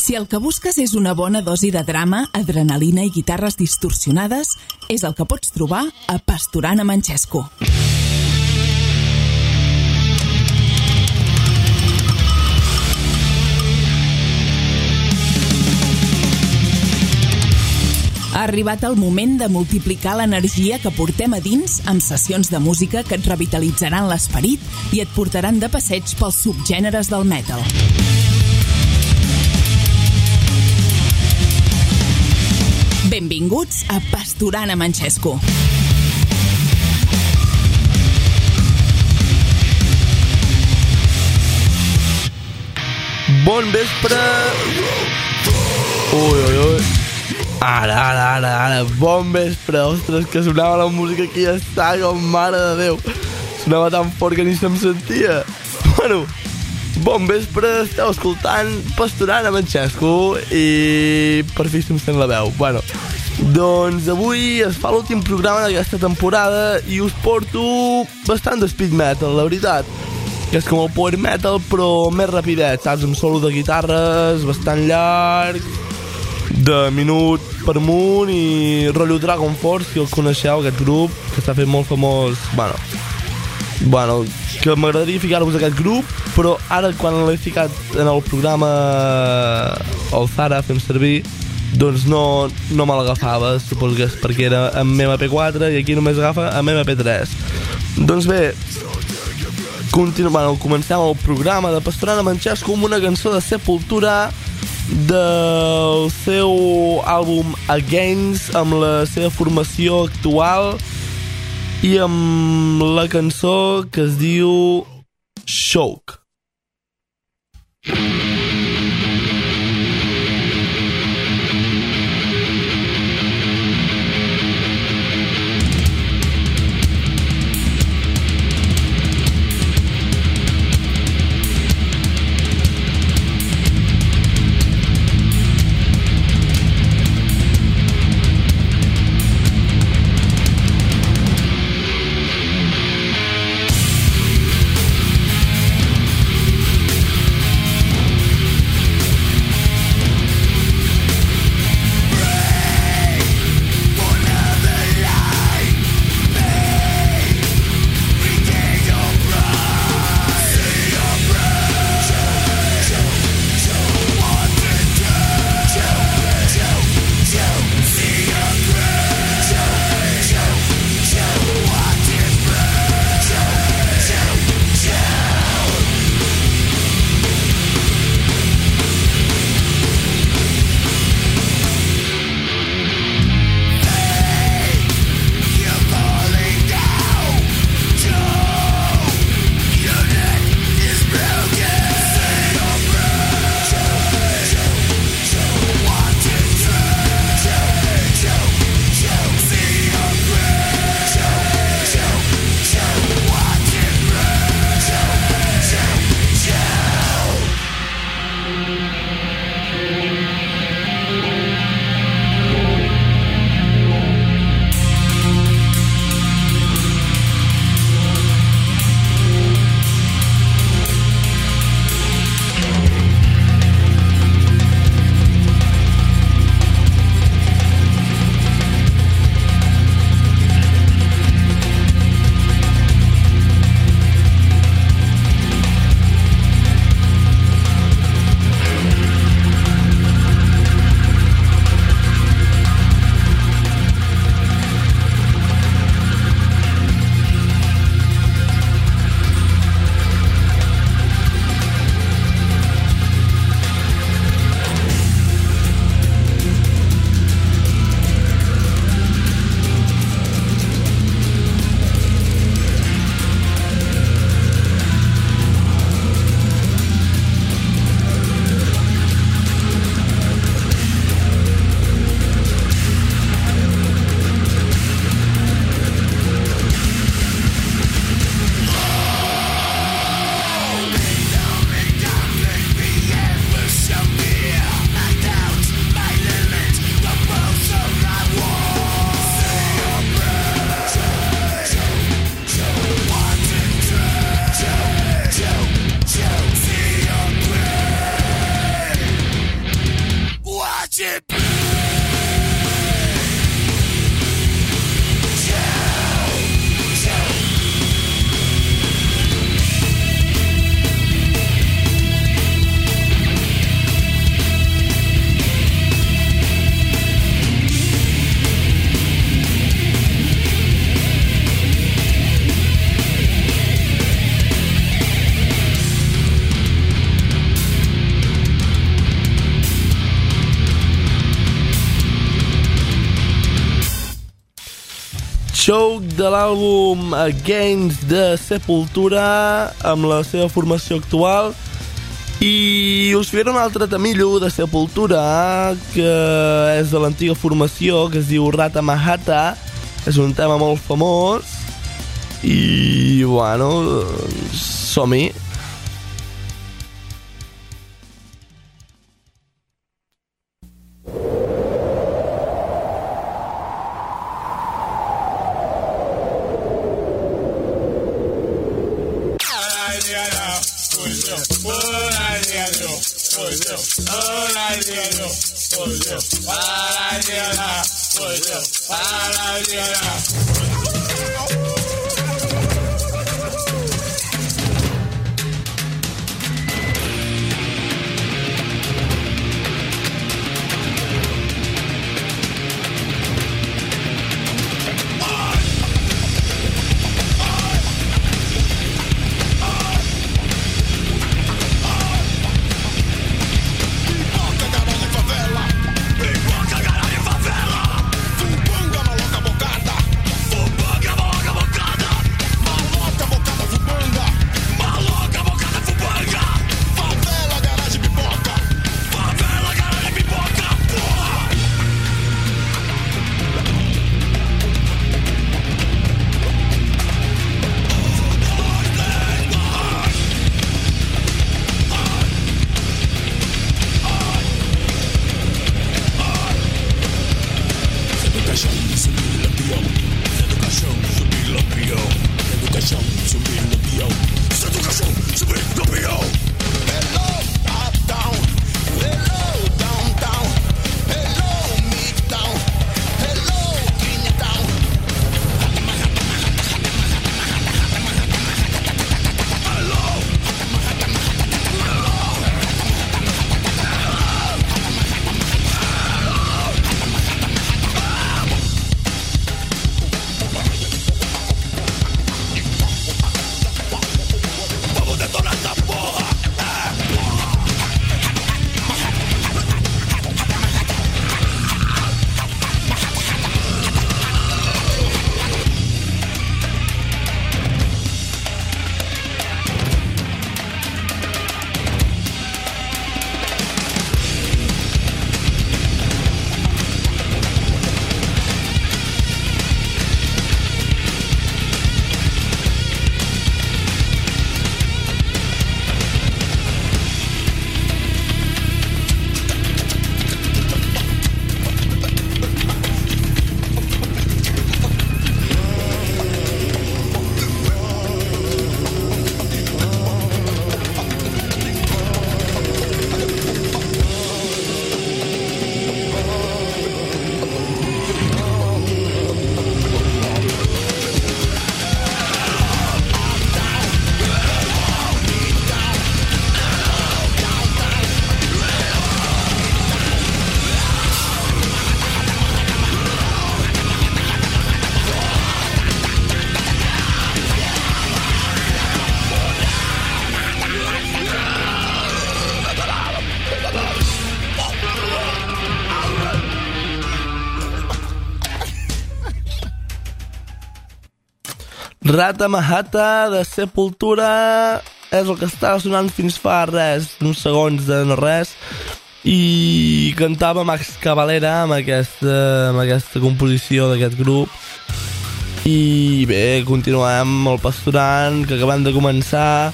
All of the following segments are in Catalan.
Si el que busques és una bona dosi de drama, adrenalina i guitarres distorsionades, és el que pots trobar a Pasturant amb en Xesco. Ha arribat el moment de multiplicar l'energia que portem a dins amb sessions de música que et revitalitzaran l'esperit i et portaran de passeig pels subgèneres del metal. Benvinguts a Pasturant amb en Xesco. Bon vespre! Ui. Ara, bon vespre. Ostres, que sonava la música aquí a saga, mare de Déu. Sonava tan fort que ni se'm sentia. Bueno, bon vespre, esteu escoltant Pasturant amb en Xesco i per fi se'm sent la veu. Bueno, doncs avui es fa l'últim programa d'aquesta temporada i us porto bastant de speed metal, la veritat. Que és com el power metal però més rapidet, saps? Amb solo de guitarres bastant llarg, de minut per amunt, i rotllo Dragon Force, si el coneixeu, aquest grup que s'ha fet molt famós. Bueno, que m'agradaria ficar-vos aquest grup, però ara quan l'he ficat en el programa el Zara fem servir, doncs no me l'agafava. Suposo que és perquè era amb MP4 i aquí només agafa amb MP3. Doncs bé, comencem el programa de Pasturant amb en Xesco amb una cançó de Sepultura del seu àlbum Against, amb la seva formació actual i amb la cançó que es diu Choke. Choke de l'àlbum Against de Sepultura amb la seva formació actual. I us faré un altre tamillo de Sepultura que és de l'antiga formació, que es diu Rata Mahata. És un tema molt famós i bueno, som-hi. Rata Mahata de Sepultura és el que estava sonant fins fa res, uns segons de no res, i cantava Max Cavalera amb aquesta composició d'aquest grup. I bé, continuem el Pasturant, que acabem de començar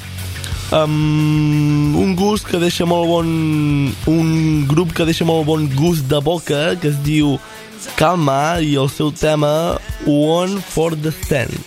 amb un gust que deixa molt bon, un grup que deixa molt bon gust de boca, que es diu Calma, i el seu tema One for the Stand.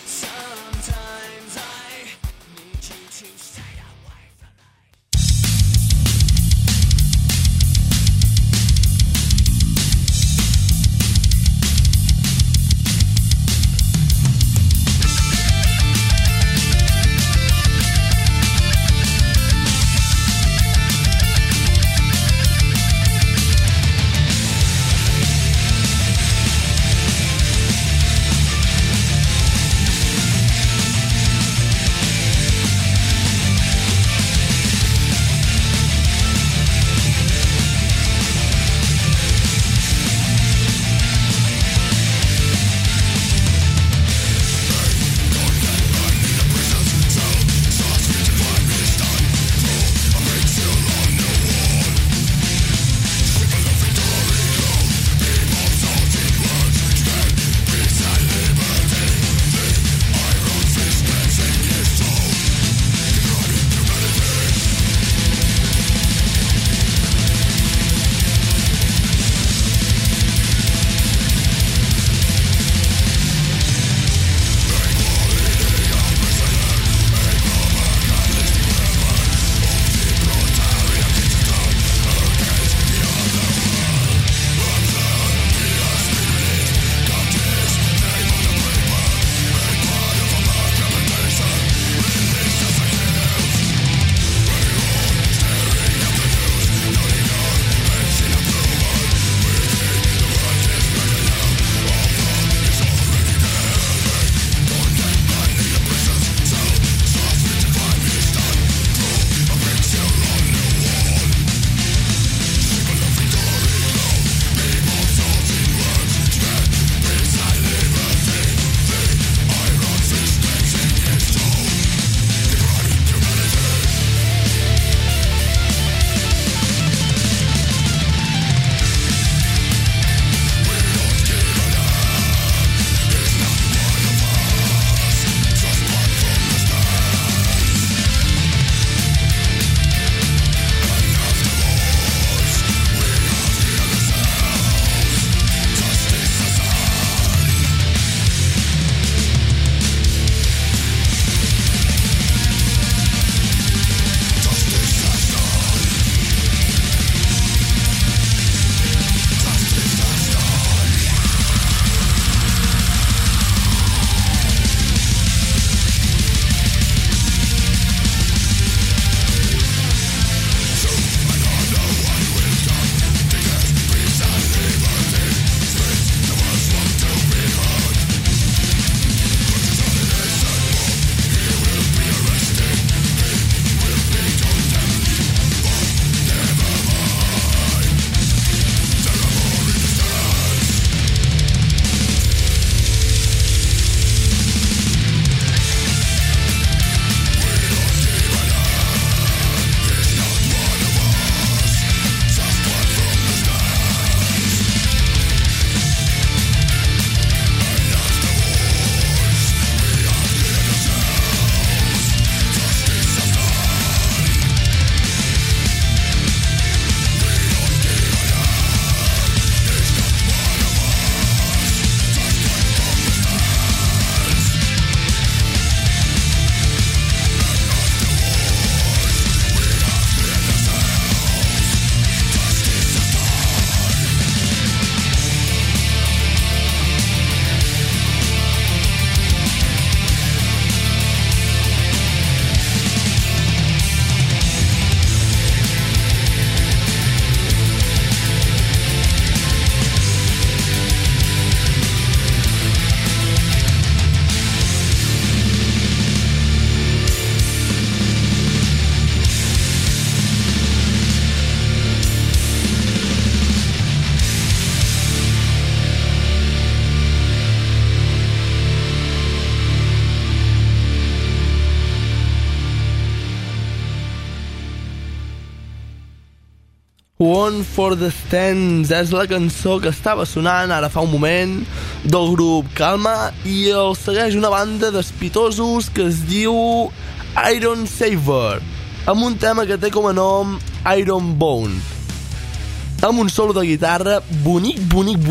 One for the Stands és la cançó que estava sonant ara fa un moment del grup Calma i el segueix una banda d'espitosos que es diu Iron Saver amb un tema que té com a nom Iron Bone amb un solo de guitarra bonic,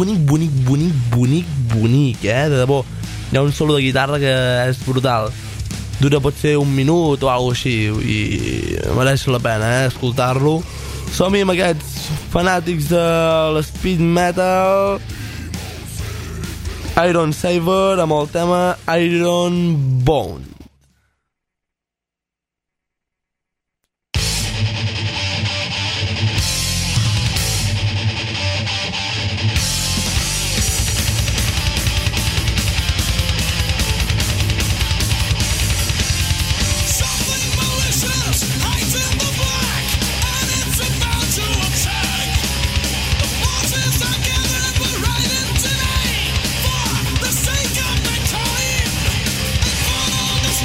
de debò. Hi ha un solo de guitarra que és brutal, dura potser un minut o alguna així i mereix la pena escoltar-lo. Som-hi amb aquests fanàtics de l'speed metal, Iron Saver amb el tema Iron Bone. For the sake of the time and for all the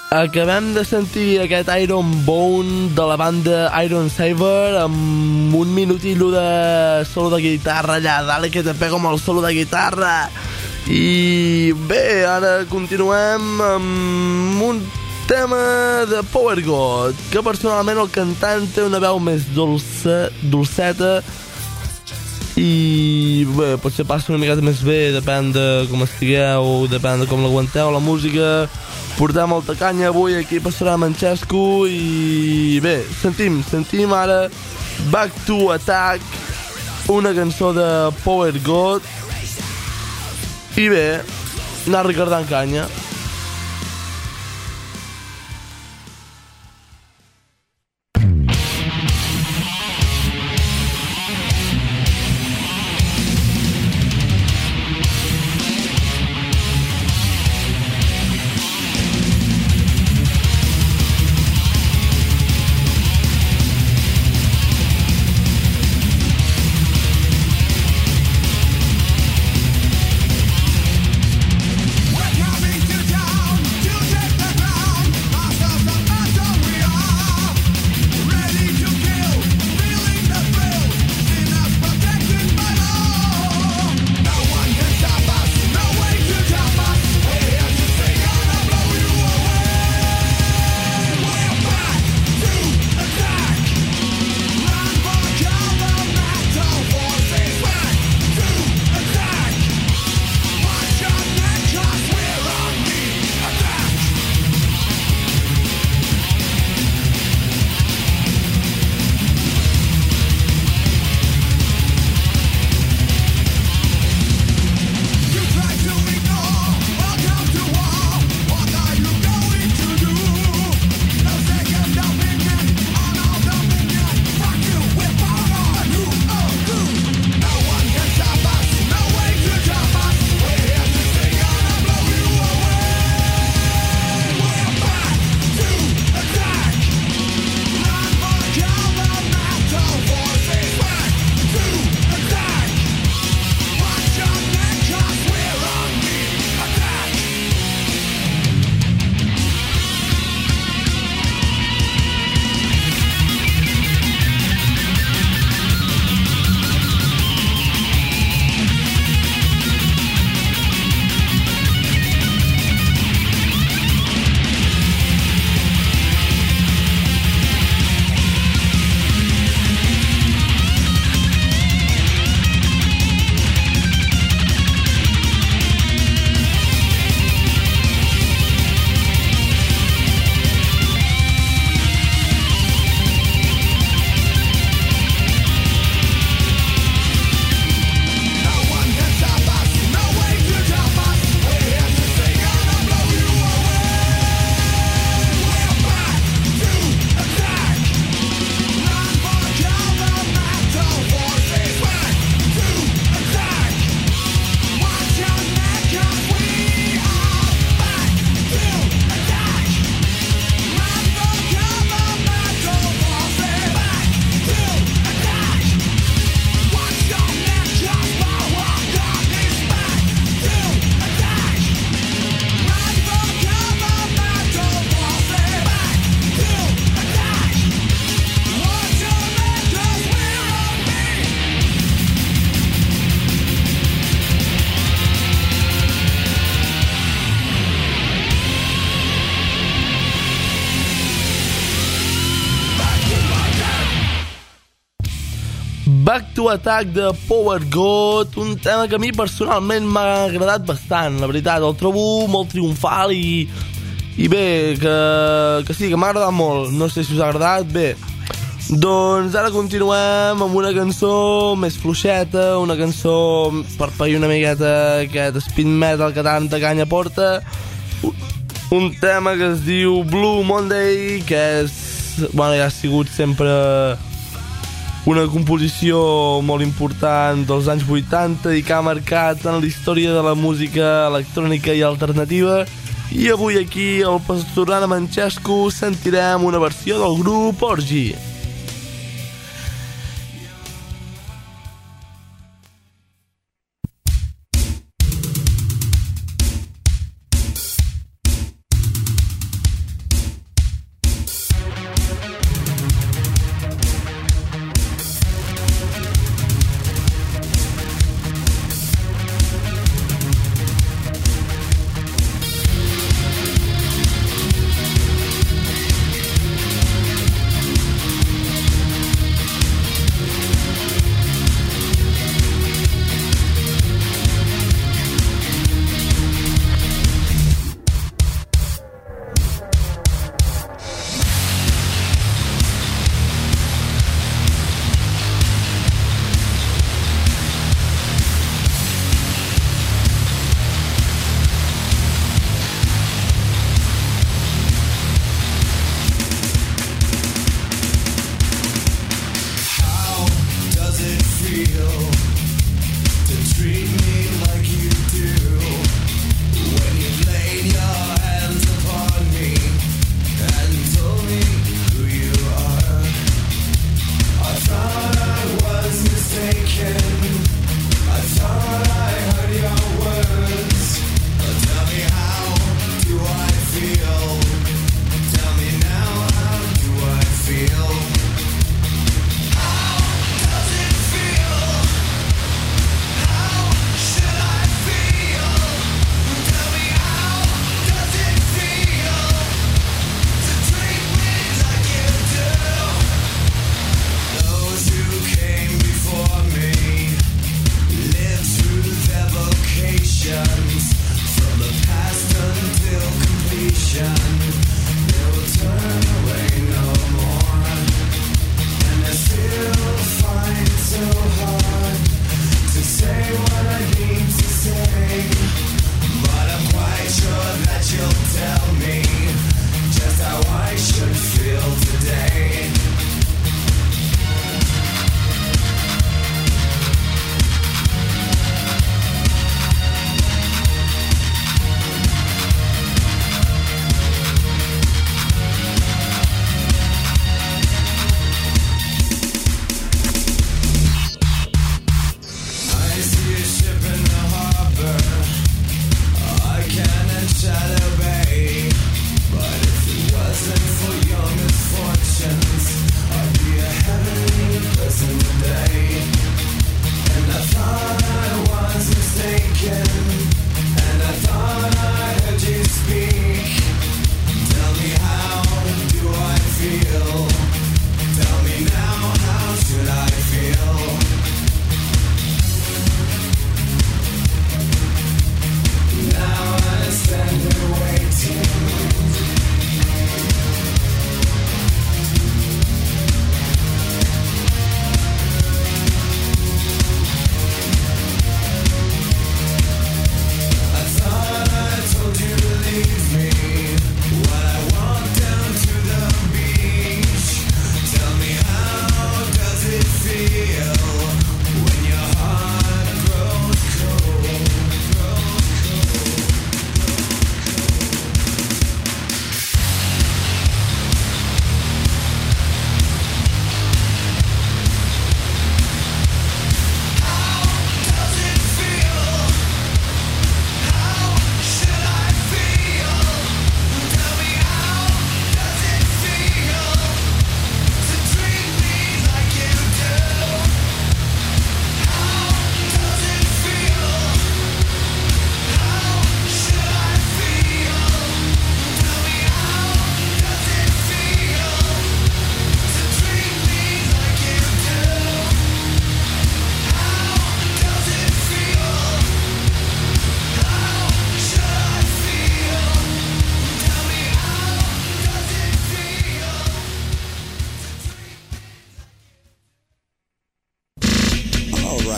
Acabem de sentir aquest Iron Bone de la banda Iron Saber amb un minutillo de solo de guitarra allà, dale que te pego amb el solo de guitarra. I bé, ara continuem amb un tema de Power God, que personalment el cantant té una veu més dolceta i bé, potser passa una miqueta més bé, depèn de com estigueu, depèn de com l'aguanteu la música. Portem molta canya avui, aquí passarà Manxesco i bé, sentim ara Back to Attack, una cançó de Power God i bé, anar recordant canya. Back to Attack de Power God, un tema que a mi personalment m'ha agradat bastant, la veritat, el trobo molt triomfal i bé, que sí, que m'ha agradat molt, no sé si us ha agradat, bé. Doncs ara continuem amb una cançó més fluixeta, una cançó per pair una miqueta aquest speed metal que tanta canya porta, un tema que es diu Blue Monday, que és, bueno, ja ha sigut sempre una composició molt important dels anys 80 i que ha marcat en la història de la música electrònica i alternativa. I avui aquí al Pastorana Manxesco sentirem una versió del grup Orgy.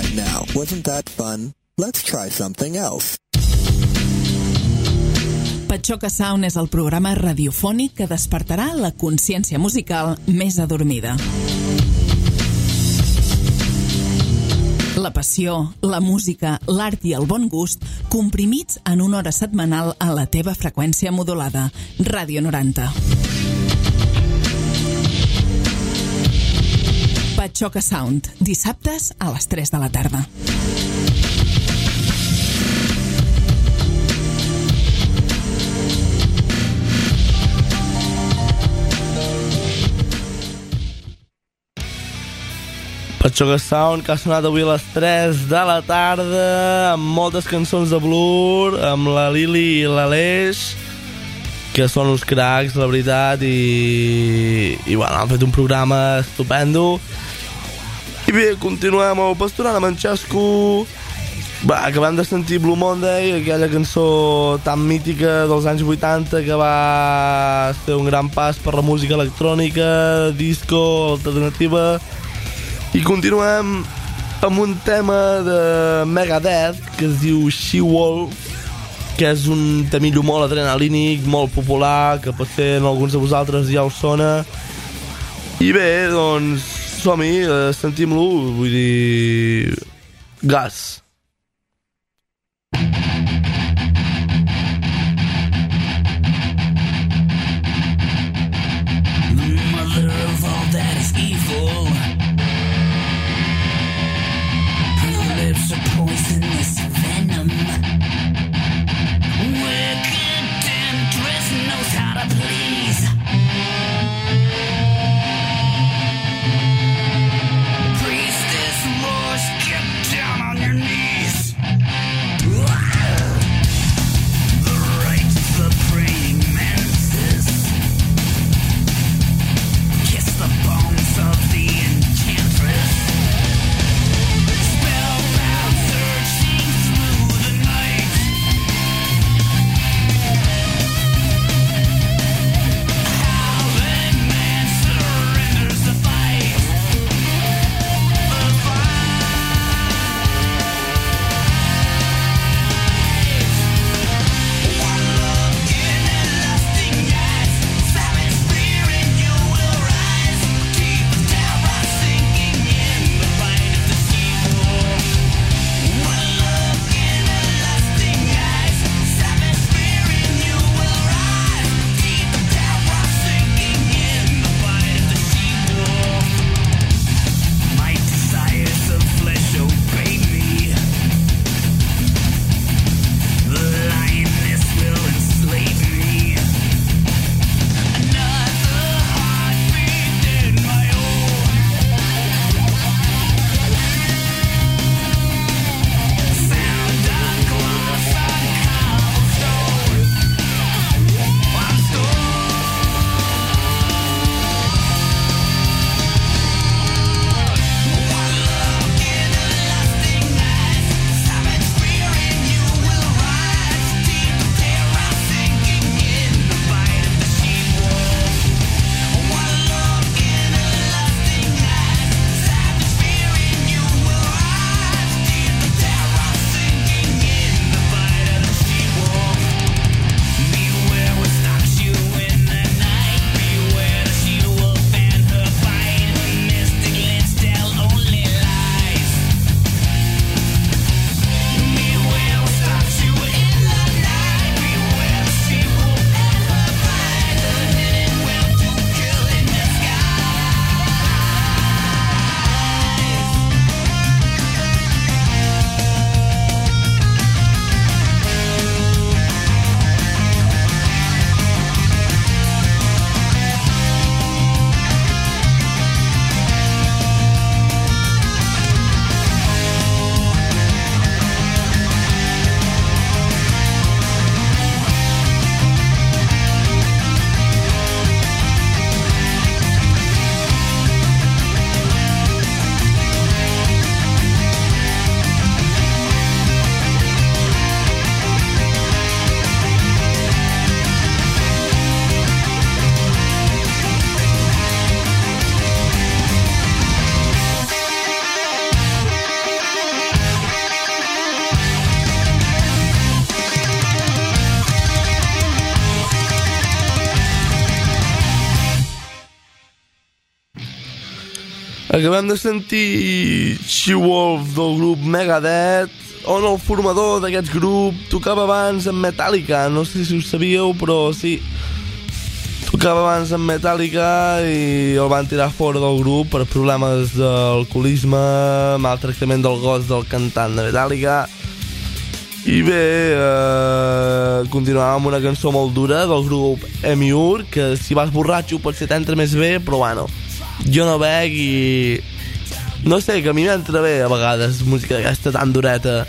Now, wasn't that fun? Let's try something else. Patxoca Sound és el programa radiofònic que despertarà la consciència musical més adormida. La passió, la música, l'art i el bon gust comprimits en una hora setmanal a la teva freqüència modulada. Ràdio 90. Patxoca Sound, dissabtes a les 3 de la tarda. Patxoca Sound, que ha sonat avui a les 3 de la tarda, amb moltes cançons de Blur, amb la Lili i l'Aleix, que són uns cracs, la veritat, i bueno, han fet un programa estupendo. I bé, continuem el Pastorant amb en Xesco. Acabem de sentir Blue Monday, aquella cançó tan mítica dels anys 80 que va ser un gran pas per la música electrònica, disco, alternativa. I continuem amb un tema de Megadeth que es diu She-Wolf, que és un temillo molt adrenalínic, molt popular, que potser en alguns de vosaltres ja us sona. I bé, doncs som-hi, sentim-lo, vull dir... gas. Mother of all that is evil, lips are poisonous venom. Wicked temptress knows how to please. Priestess roars, get down on your knees. Acabem de sentir She-Wolf del grup Megadeth, on el formador d'aquest grup tocava abans en Metallica. No sé si ho sabíeu, però sí, tocava abans en Metallica i el van tirar fora del grup per problemes d'alcoholisme, maltractament del gos del cantant de Metallica. I bé, continuàvem amb una cançó molt dura del grup Emmure, que si vas borratxo potser t'entra més bé, però bueno, jo no bec i no sé, que a mi m'entra bé a vegades música d'aquesta tan dureta.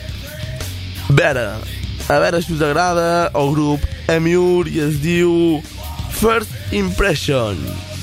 A veure si us agrada el grup Emmure i es diu First Impression.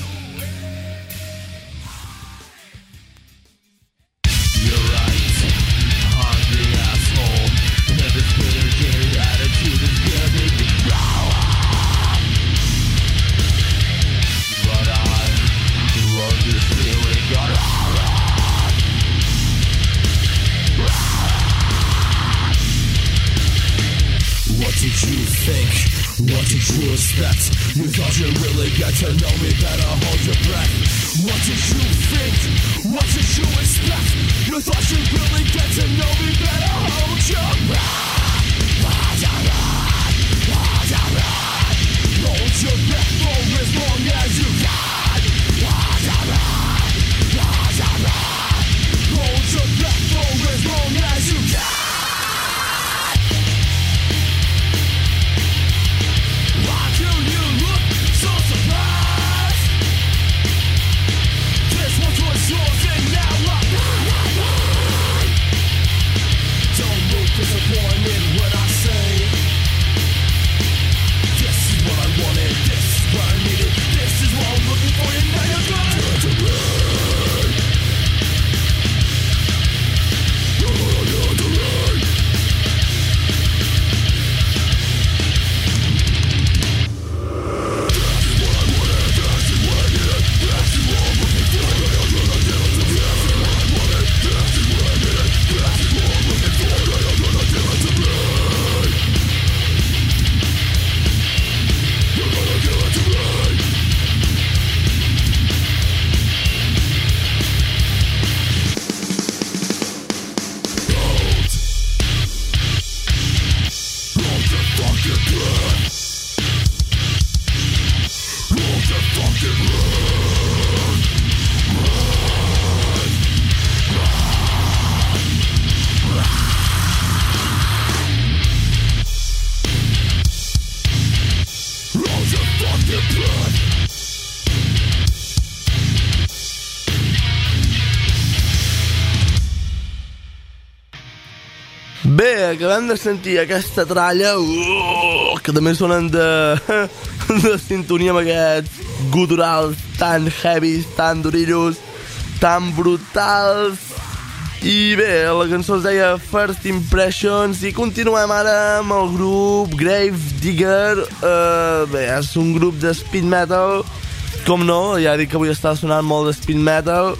What did you expect? You thought you'd really get to know me better, hold your breath. What did you think? What did you expect? You thought you'd really get to know me better, hold your breath. Hold your breath for as long as you can. Hold your breath for as long as you can. Disappointed when I say this is what I wanted, this is what I needed, this is what I'm looking for, and now you're gone. Bé, acabem de sentir aquesta tralla que també sonen de sintonia amb aquests guturals tan heavies, tan durillos, tan brutals. I bé, la cançó es deia First Impressions i continuem ara amb el grup Grave Digger. Bé, és un grup de speed metal, com no, ja dic que avui està sonant molt de speed metal,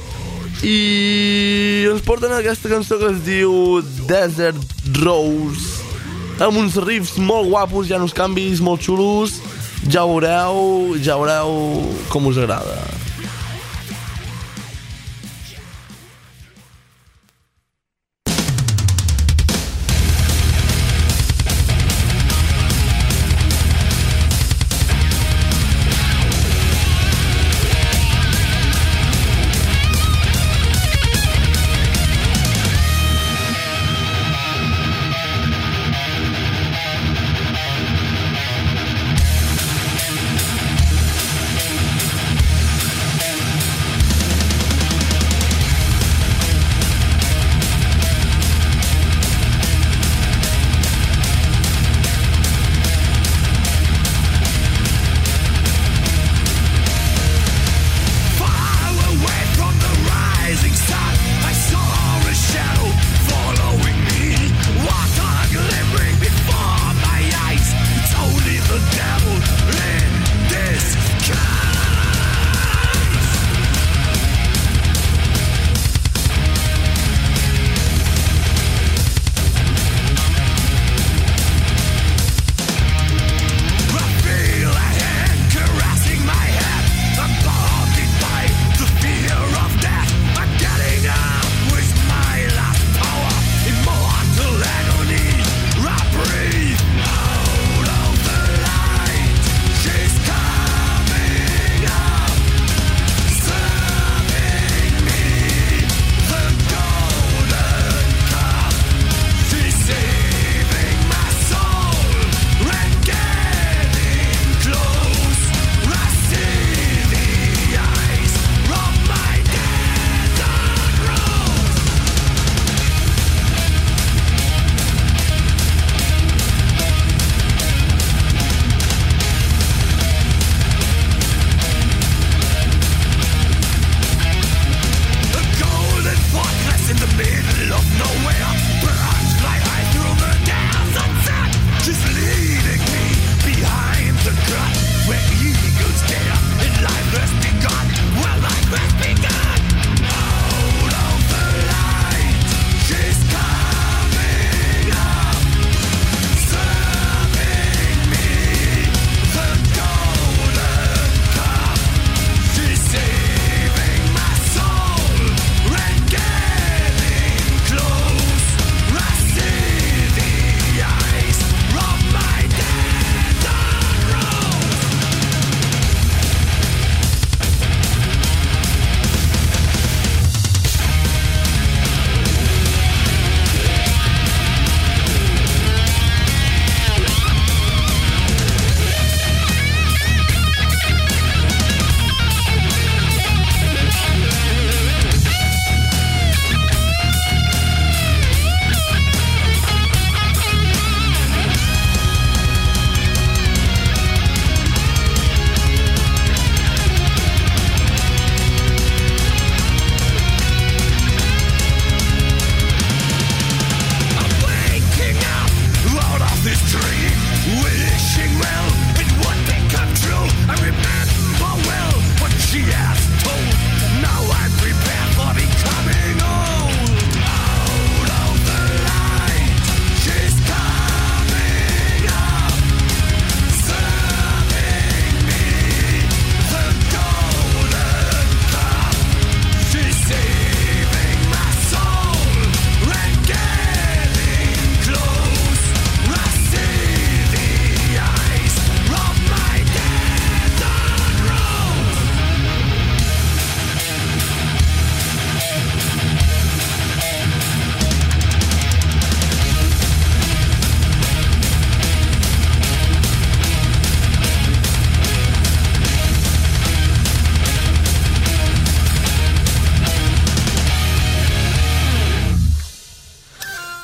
i ens porten aquesta cançó que es diu Desert Rose, amb uns riffs molt guapos, hi ha uns canvis molt xulos. Ja veureu com us agrada.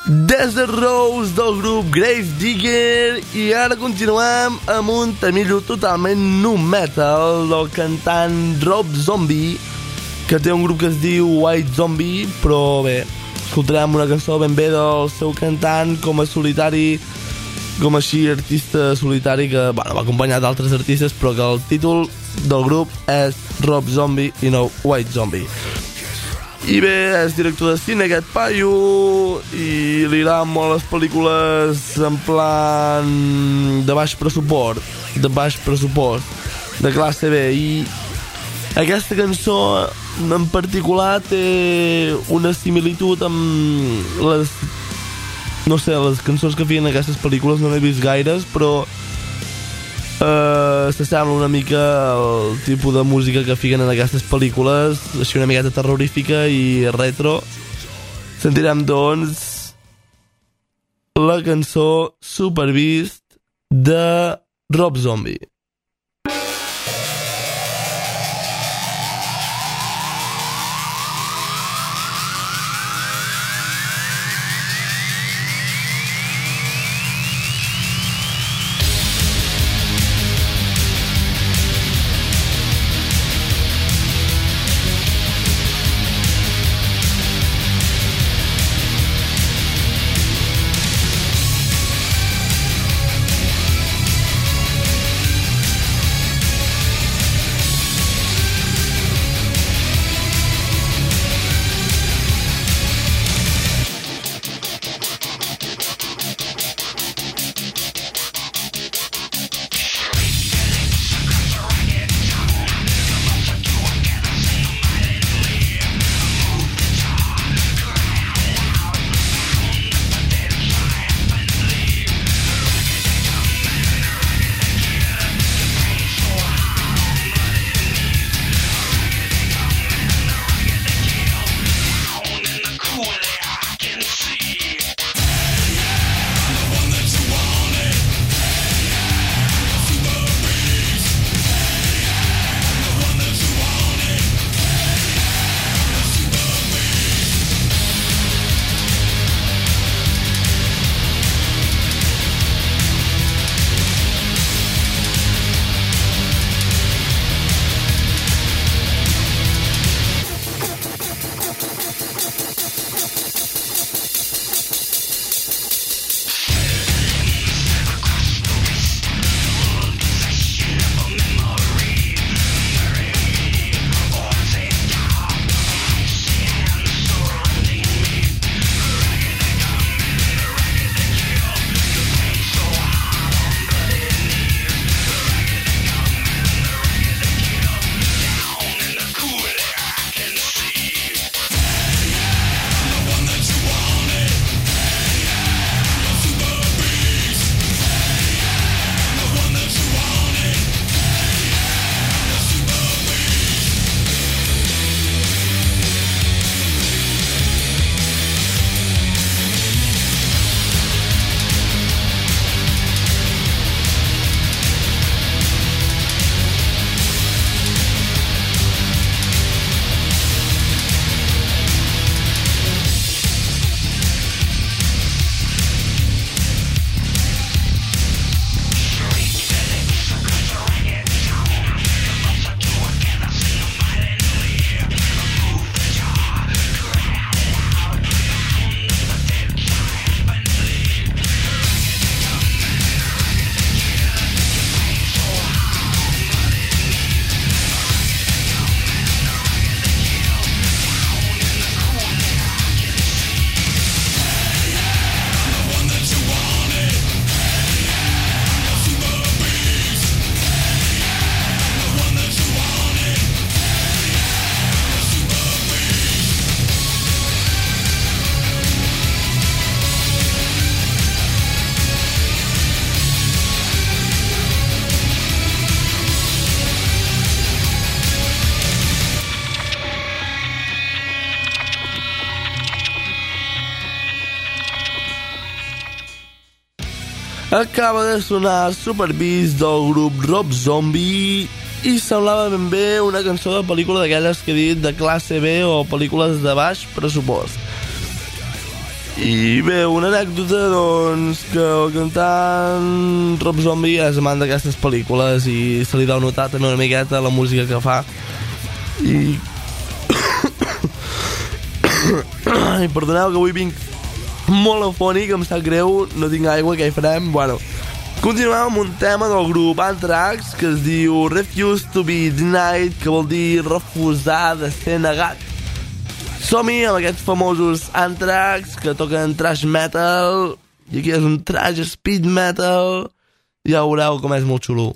Desert Rose del grup Grave Digger. I ara continuem amb un temillo totalment nu metal del cantant Rob Zombie, que té un grup que es diu White Zombie, però bé, escoltarem una cançó ben bé del seu cantant com a solitari, com així artista solitari, que bueno, va acompanyar d'altres artistes, però que el títol del grup és Rob Zombie i no White Zombie. I bé, és director de cine aquest paio, i li agraden molt les pel·lícules en plan de baix pressupost, de classe B, i aquesta cançó en particular té una similitud amb les, no sé, les cançons que feien aquestes pel·lícules. No n'he vist gaires, però s'assembla una mica al tipus de música que fiquen en aquestes pel·lícules, així una miqueta terrorífica i retro. Sentirem doncs la cançó Super Beast de Rob Zombie. Acaba de sonar Super Beast del grup Rob Zombie i semblava ben bé una cançó de pel·lícula d'aquelles que he dit de classe B o pel·lícules de baix pressupost. I bé, una anècdota, doncs, que el cantant Rob Zombie és amant d'aquestes pel·lícules i se li deu notar també una miqueta la música que fa. I perdoneu que avui vinc molt afònic, em sap greu, no tinc aigua, què hi farem? Bueno, continuem amb un tema del grup Anthrax que es diu Refuse to be Denied, que vol dir refusar de ser negat. Som-hi amb aquests famosos Anthrax que toquen thrash metal, i aquí és un thrash speed metal, ja veureu com és molt xulo.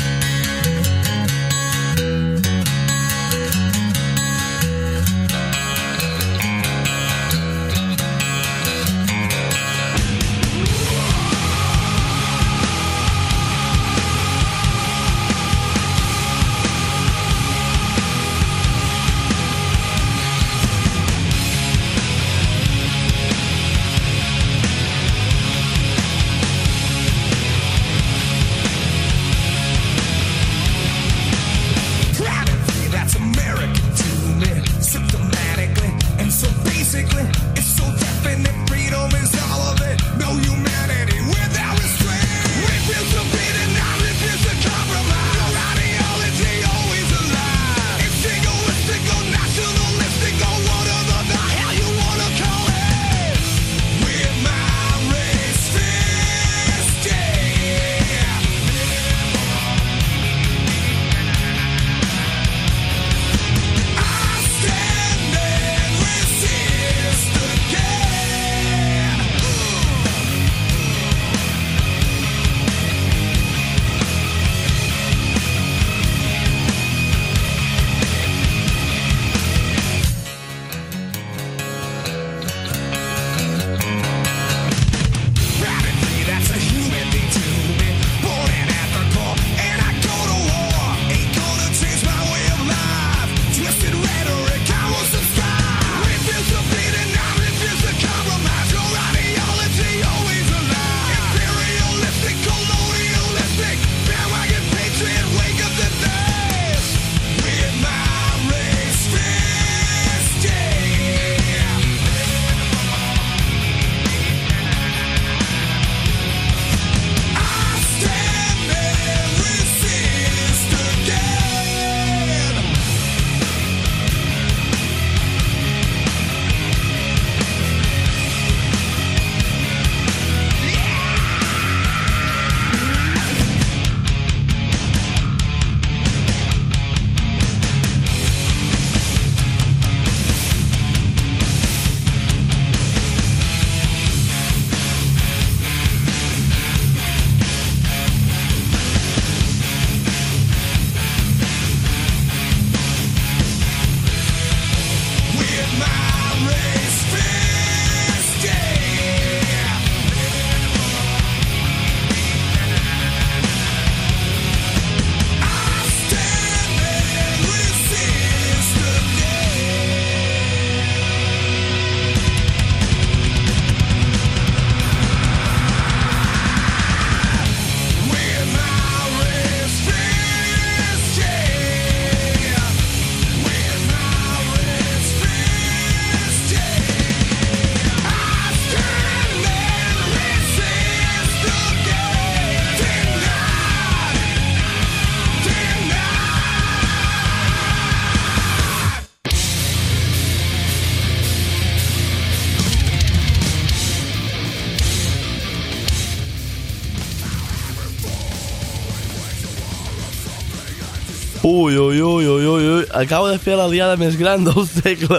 Ui, acabo de fer la liada més gran del segle.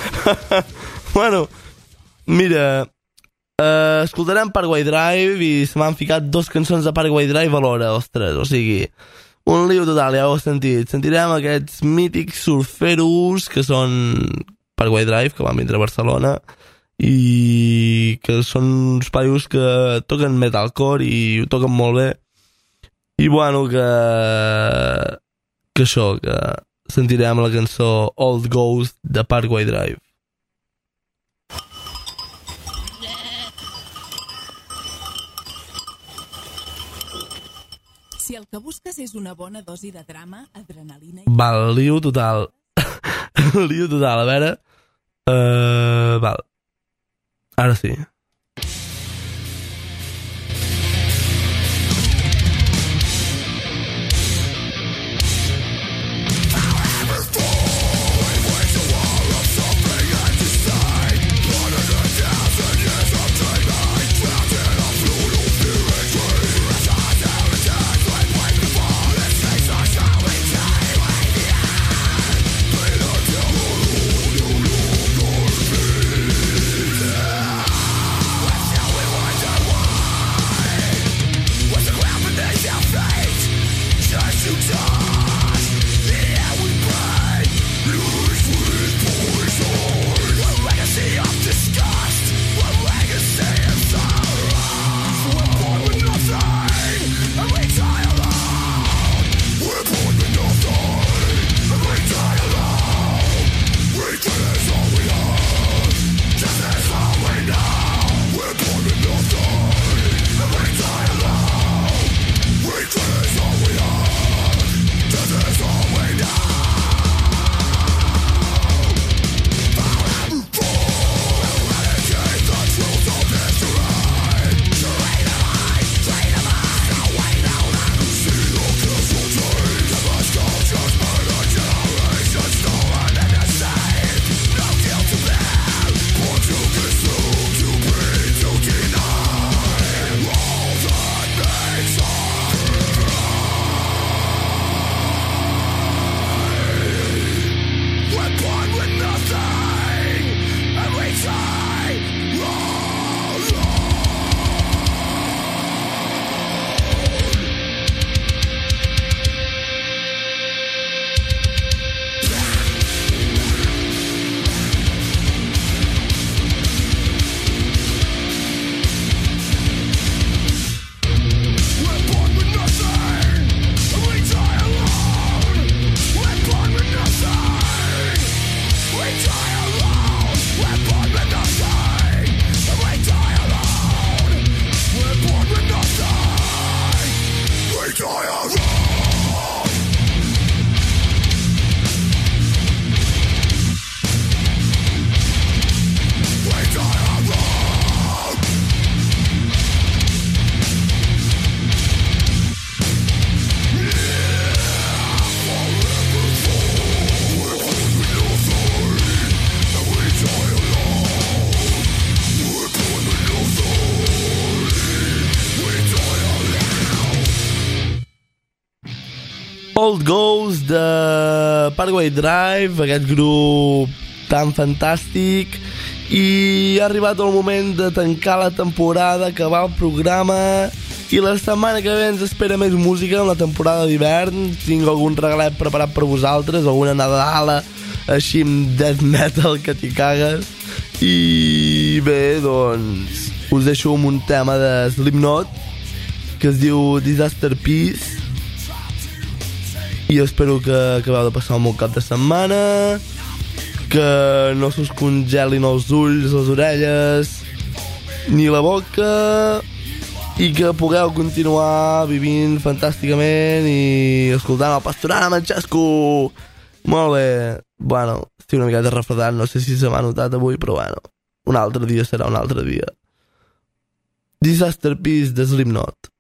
Bueno, mira, escoltarem Parkway Drive i se m'han ficat 2 cançons de Parkway Drive a l'hora, ostres, o sigui, un lío total, ja ho heu sentit. Sentirem aquests mítics surferos que són Parkway Drive, que van vindre a Barcelona, i que són uns paios que toquen metalcore i ho toquen molt bé. I bueno, que això, que sentirem la cançó Old Ghost de Parkway Drive. Si el que busques és una bona dosi de drama, adrenalina... Val, lío total. Lío total, a veure... Val. Ara sí. Old Ghost de Parkway Drive, aquest grup tan fantàstic, i ha arribat el moment de tancar la temporada, acabar el programa, i la setmana que ve ens espera més música en la temporada d'hivern. Tinc algun regalet preparat per vosaltres, alguna nadala així amb death metal que t'hi cagues. I bé, doncs us deixo amb un tema de Slipknot que es diu Disaster Peace, i espero que acabeu de passar un bon cap de setmana, que no s'us congelin els ulls, les orelles ni la boca, i que pugueu continuar vivint fantàsticament i escoltant el Pastorama amb en Xesco. Molt bé. Bueno, estic una miqueta refredat, no sé si se m'ha notat avui, però bueno, un altre dia serà un altre dia. Disaster Peace de Slipknot.